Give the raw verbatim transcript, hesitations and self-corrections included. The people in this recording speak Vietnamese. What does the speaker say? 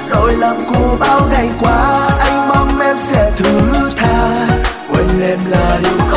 lỗi lầm của bao ngày qua. Anh mong em sẽ thứ tha, quên em là điều